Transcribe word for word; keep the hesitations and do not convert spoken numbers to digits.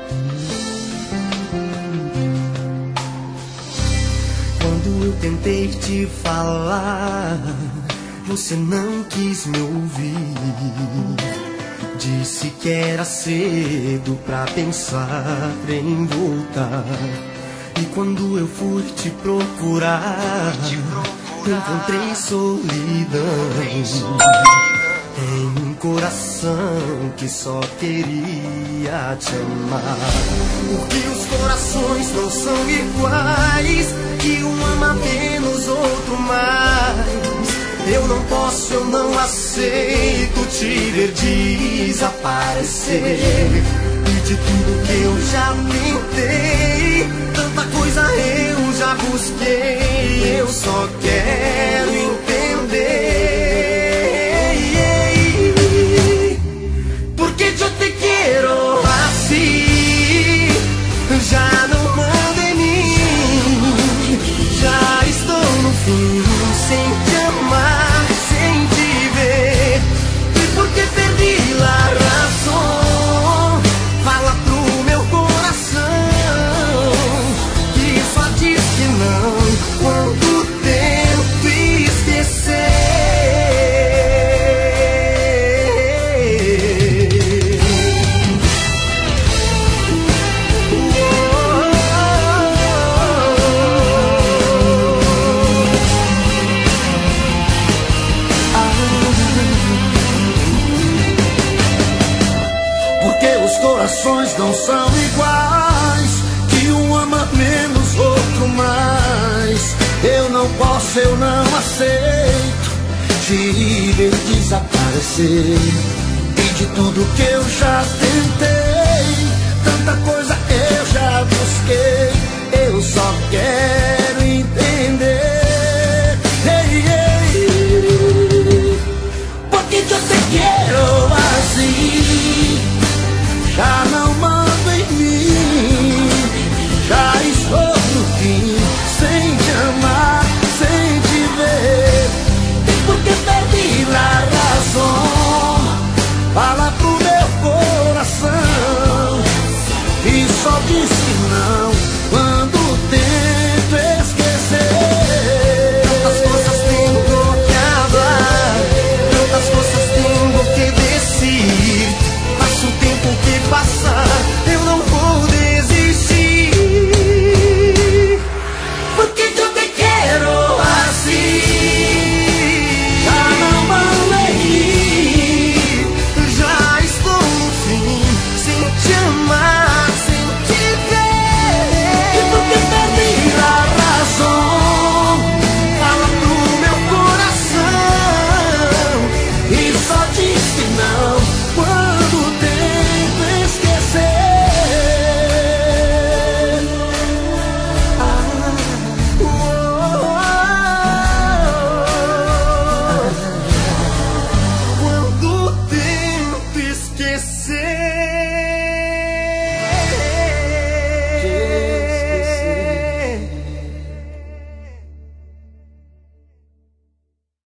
Quando eu tentei te falar, você não quis me ouvir. Disse que era cedo pra pensar em voltar. E quando eu fui te procurar, encontrei solidão em um coração que só queria te amar. Porque os corações não são iguais, que um ama menos, outro mais. Eu não posso, eu não aceito te ver desaparecer. E de tudo que eu já tentei, tanta coisa eu já busquei, eu só quero entender. Porque eu te quero assim, já não mando em mim. Já estou no fim, sem te amar, sem te ver. E porque perdi a razão, fala pro meu coração que só diz que não quando tento esquecer. Porque os corações não são iguais, que um ama menos, outro mais. Eu não posso, eu não aceito te ver desaparecer. E de tudo que eu já tentei, tanta coisa eu já busquei, eu só quero entender. Ei, ei, ei. Porque eu te quero assim, já não mando em mim. Já estou no fim, sem te amar, sem te ver. E porque perdi a razão, fala pro meu coração e só diz que não